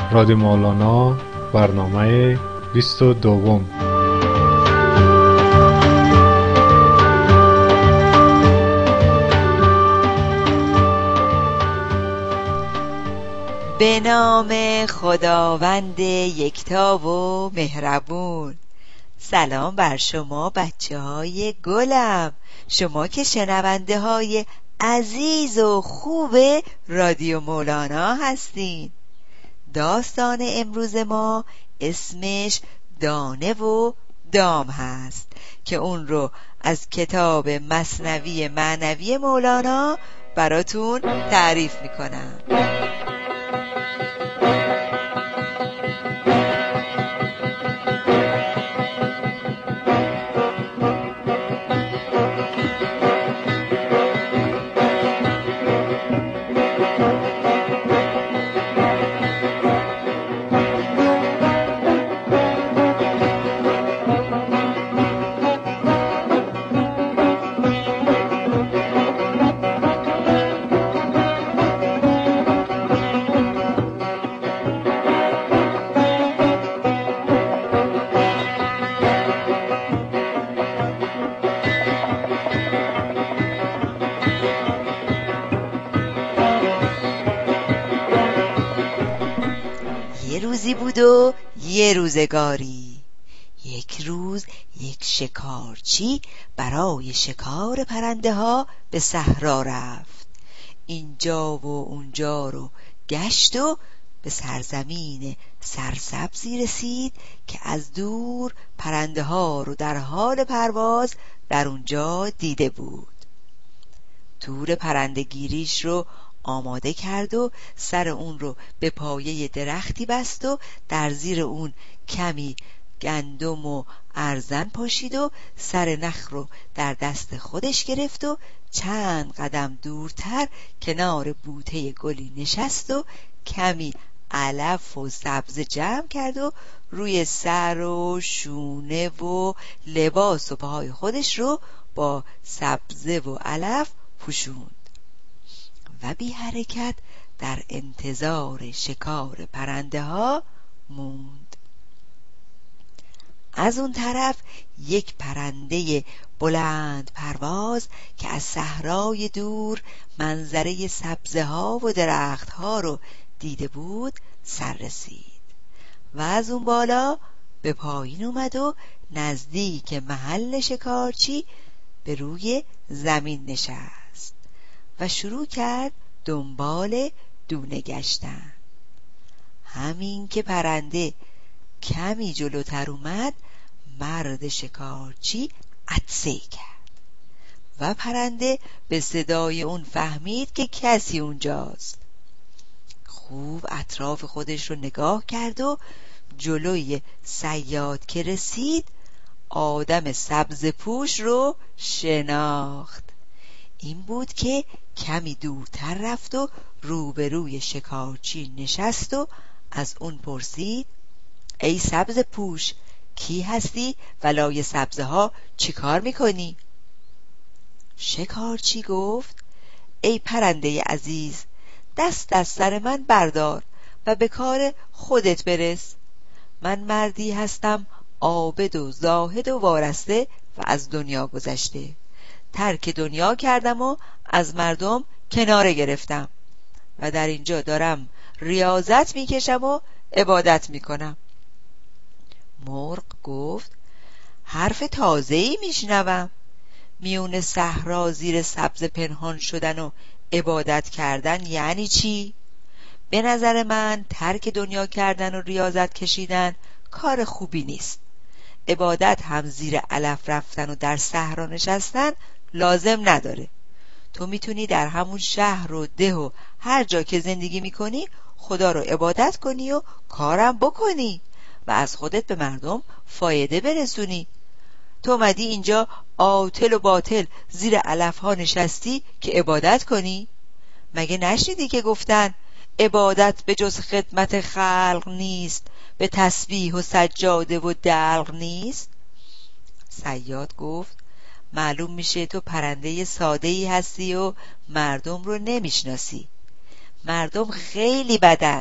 رادیو مولانا، برنامه 22. به نام خداوند یکتا و مهربون. سلام بر شما بچه های گلم، شما که شنونده های عزیز و خوب رادیو مولانا هستین. داستان امروز ما اسمش دانه و دام هست که اون رو از کتاب مثنوی معنوی مولانا براتون تعریف میکنم. یه روزی بود و یه روزگاری. یک روز یک شکارچی برای شکار پرنده ها به صحرا رفت. اینجا و اونجا رو گشت و به سرزمین سرسبزی رسید که از دور پرنده ها رو در حال پرواز در اونجا دیده بود. تور پرندگیریش رو آماده کرد و سر اون رو به پایه درختی بست و در زیر اون کمی گندم و ارزن پاشید و سر نخ رو در دست خودش گرفت و چند قدم دورتر کنار بوته گلی نشست و کمی علف و سبزه جمع کرد و روی سر و شونه و لباس و پاهای خودش رو با سبزه و علف پوشوند و بی حرکت در انتظار شکار پرنده ها موند. از اون طرف یک پرنده بلند پرواز که از صحرای دور منظره سبزه ها و درخت ها رو دیده بود سر رسید و از اون بالا به پایین اومد و نزدیک محل شکارچی به روی زمین نشست و شروع کرد دنبال دونه گشتن. همین که پرنده کمی جلوتر اومد، مرد شکارچی عطسه کرد و پرنده به صدای اون فهمید که کسی اونجاست. خوب اطراف خودش رو نگاه کرد و جلوی صیاد که رسید آدم سبز پوش رو شناخت. این بود که کمی دورتر رفت و روبروی شکارچی نشست و از اون پرسید: ای سبز پوش، کی هستی و لای سبزه ها چی کار میکنی؟ شکارچی گفت: ای پرنده عزیز، دست از سر من بردار و به کار خودت برس. من مردی هستم عابد و زاهد و وارسته و از دنیا گذشته. ترک دنیا کردم و از مردم کناره گرفتم و در اینجا دارم ریاضت میکشم و عبادت میکنم. مرغ گفت: حرف تازه‌ای میشنوم. میون صحرا زیر سبز پنهان شدن و عبادت کردن یعنی چی؟ به نظر من ترک دنیا کردن و ریاضت کشیدن کار خوبی نیست. عبادت هم زیر علف رفتن و در صحرا نشستن لازم نداره. تو میتونی در همون شهر و ده و هر جا که زندگی میکنی خدا رو عبادت کنی و کارم بکنی و از خودت به مردم فایده برسونی. تو اومدی اینجا عاطل و باطل زیر علف ها نشستی که عبادت کنی؟ مگه نشنیدی که گفتن عبادت به جز خدمت خلق نیست، به تسبیح و سجاده و دلق نیست؟ صیاد گفت: معلوم میشه تو پرنده ساده‌ای هستی و مردم رو نمیشناسی. مردم خیلی بدن،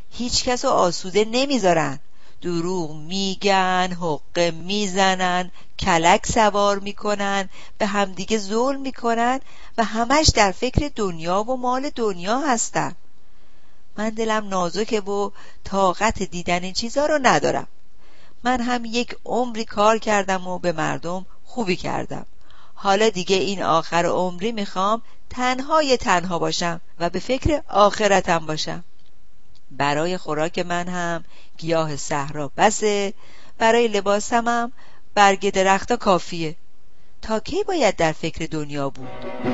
هیچ کس رو آسوده نمیذارن. دروغ میگن، حقه میزنن، کلک سوار میکنن، به همدیگه ظلم میکنن و همش در فکر دنیا و مال دنیا هستن. من دلم نازکه و طاقت دیدن این چیزا رو ندارم. من هم یک عمری کار کردم و به مردم خوبی کردم. حالا دیگه این آخر عمری میخوام تنها باشم و به فکر آخرتم باشم. برای خوراک من هم گیاه صحرا بسه، برای لباسم هم برگ درختا کافیه. تا کی باید در فکر دنیا بود؟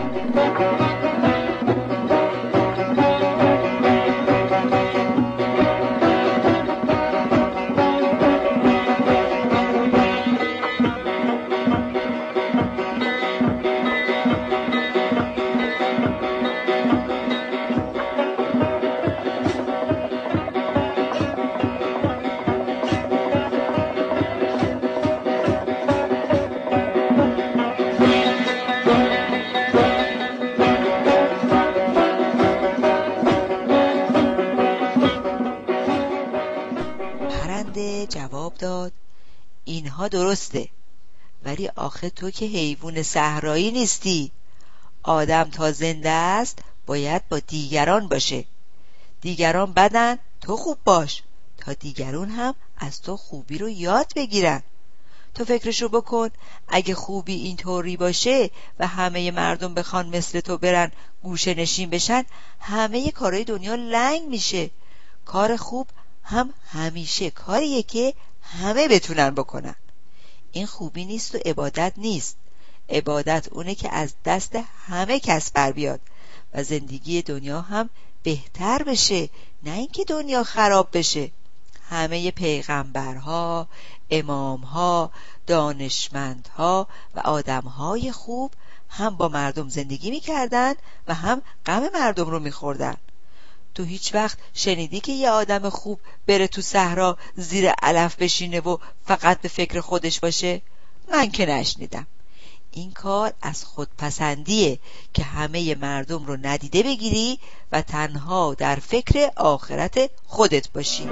پرنده جواب داد: اینها درسته، ولی آخه تو که حیوان صحرایی نیستی. آدم تا زنده است باید با دیگران باشه. دیگران بدن، تو خوب باش تا دیگران هم از تو خوبی رو یاد بگیرن. تو فکرشو بکن، اگه خوبی اینطوری باشه و همه مردم بخوان مثل تو برن گوشه نشین بشن، همه کارهای دنیا لنگ میشه. کار خوب هم همیشه کاریه که همه بتونن بکنن. این خوبی نیست و عبادت نیست. عبادت اونه که از دست همه کس بر بیاد و زندگی دنیا هم بهتر بشه، نه اینکه دنیا خراب بشه. همه پیغمبرها، امامها، دانشمندها و آدمهای خوب هم با مردم زندگی میکردن و هم غم مردم رو میخوردن. تو هیچ وقت شنیدی که یه آدم خوب بره تو صحرا زیر علف بشینه و فقط به فکر خودش باشه؟ من که نشنیدم. این کار از خودپسندیه که همه مردم رو ندیده بگیری و تنها در فکر آخرت خودت باشی.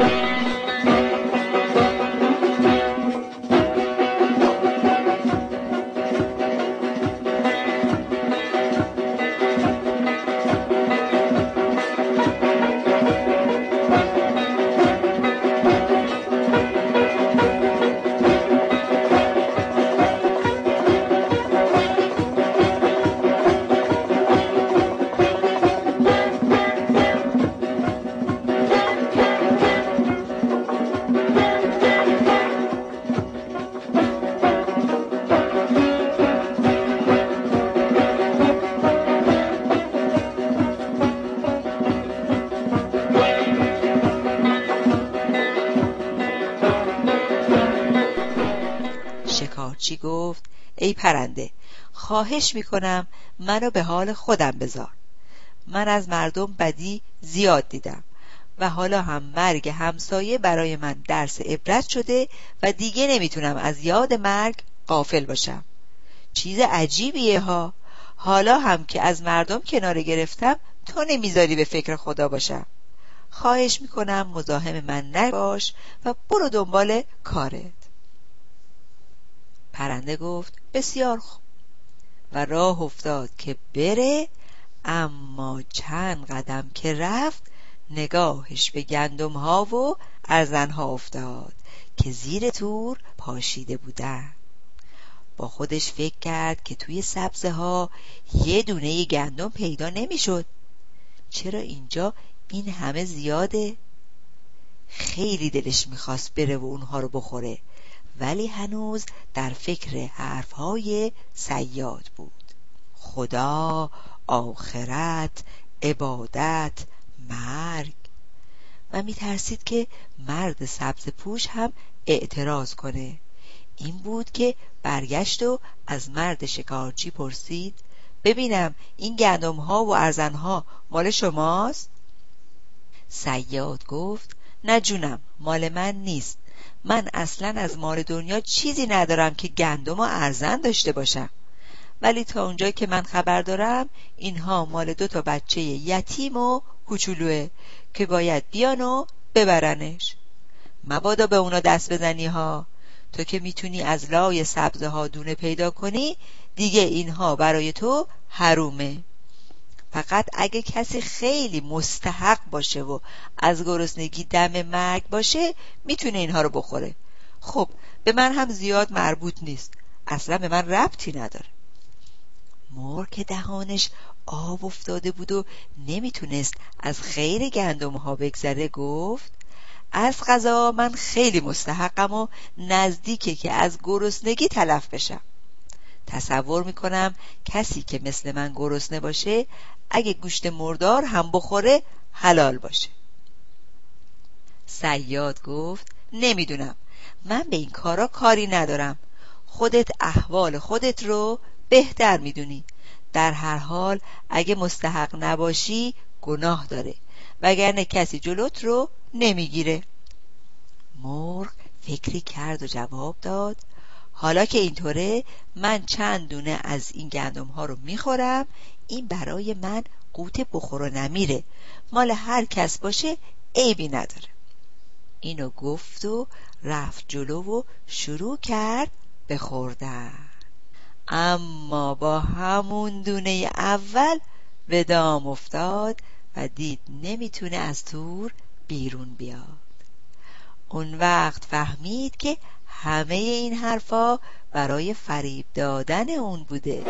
شکارچی گفت: ای پرنده، خواهش میکنم منو به حال خودم بذار. من از مردم بدی زیاد دیدم و حالا هم مرگ همسایه برای من درس عبرت شده و دیگه نمیتونم از یاد مرگ غافل باشم. چیز عجیبیه ها. حالا هم که از مردم کناره گرفتم تو نمیذاری به فکر خدا باشم. خواهش میکنم مزاحم من نباش و برو دنبال کارت. پرنده گفت: بسیار خوب، و راه افتاد که بره. اما چند قدم که رفت نگاهش به گندم ها و ارزن ها افتاد که زیر تور پاشیده بودن. با خودش فکر کرد که توی سبزه ها یه دونه گندم پیدا نمیشد. چرا اینجا این همه زیاده؟ خیلی دلش میخواست بره و اونها رو بخوره، ولی هنوز در فکر حرفهای صیاد بود. خدا، آخرت، عبادت، مرگ. و میترسید که مرد سبز پوش هم اعتراض کنه. این بود که برگشت و از مرد شکارچی پرسید: ببینم این گندم ها و ارزن ها مال شماست؟ صیاد گفت: نه جونم، مال من نیست. من اصلا از مال دنیا چیزی ندارم که گندم و ارزن داشته باشم. ولی تا اونجایی که من خبر دارم اینها مال 2 بچه یتیم و کوچولوه که باید بیان و ببرنش. مبادا به اونا دست بزنی ها. تو که میتونی از لای سبزه ها دونه پیدا کنی، دیگه اینها برای تو حرومه. فقط اگه کسی خیلی مستحق باشه و از گرسنگی دم مرگ باشه میتونه اینها رو بخوره. خب به من هم زیاد مربوط نیست، اصلا به من ربطی نداره. مرغ که دهانش آب افتاده بود و نمیتونست از خیر گندم ها بگذره گفت: از قضا من خیلی مستحقم و نزدیکه که از گرسنگی تلف بشم. تصور میکنم کسی که مثل من گرسنه باشه اگه گوشت مردار هم بخوره حلال باشه. صیاد گفت: نمیدونم، من به این کارا کاری ندارم. خودت احوال خودت رو بهتر میدونی. در هر حال اگه مستحق نباشی گناه داره، وگرنه کسی جلوت رو نمیگیره. مرغ فکری کرد و جواب داد: حالا که اینطوره من چند دونه از این گندم ها رو میخورم. این برای من قوت بخور و نمیره، مال هر کس باشه عیبی نداره. اینو گفت و رفت جلو و شروع کرد به خوردن. اما با همون دونه اول به دام افتاد و دید نمیتونه از تور بیرون بیاد. اون وقت فهمید که همه این حرفا برای فریب دادن اون بوده.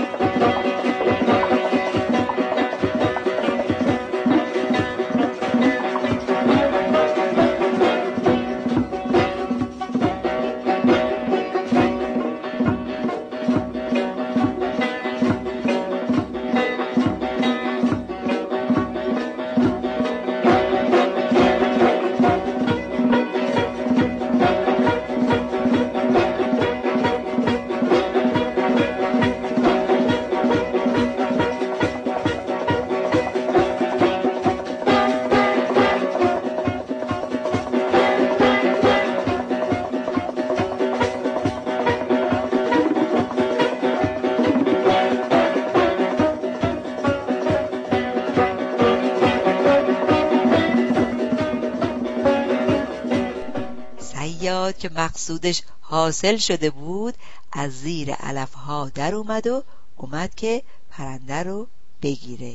صیاد که مقصودش حاصل شده بود از زیر علفها در اومد که پرنده رو بگیره.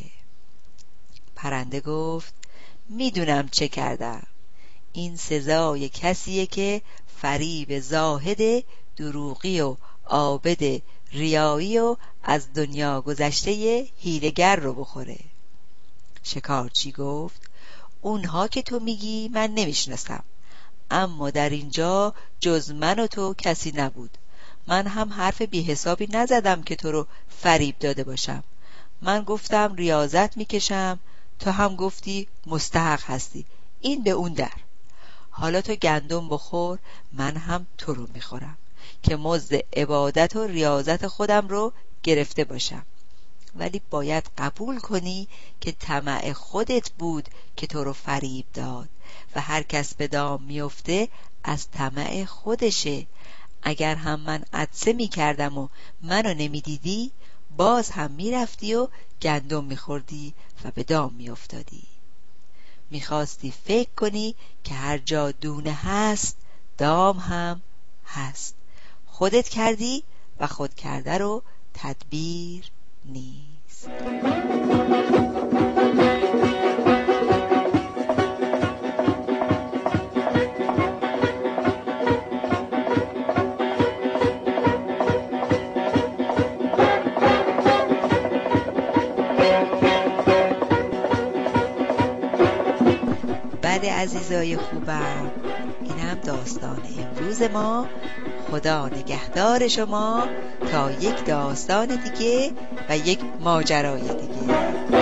پرنده گفت: میدونم چه کردم. این سزای کسیه که فریب زاهد دروغی و عابد ریایی و از دنیا گذشته حیله‌گر رو بخوره. شکارچی گفت: اونها که تو میگی من نمیشناسم، اما در اینجا جز من و تو کسی نبود. من هم حرف بی حسابی نزدم که تو رو فریب داده باشم. من گفتم ریاضت میکشم، تو هم گفتی مستحق هستی. این به اون در. حالا تو گندم بخور، من هم تو رو میخورم که مزد عبادت و ریاضت خودم رو گرفته باشم. ولی باید قبول کنی که طمع خودت بود که تو رو فریب داد و هر کس به دام میفته از طمع خودشه. اگر هم من عطسه میکردم و منو نمیدیدی، باز هم میرفتی و گندم میخوردی و به دام میافتادی. میخواستی فکر کنی که هر جا دونه هست دام هم هست. خودت کردی و خود کرده رو تدبیر نیست. بله عزیزای خوبم، این هم داستان امروز ما. خدا نگهدار شما تا یک داستان دیگه و یک ماجرای دیگه.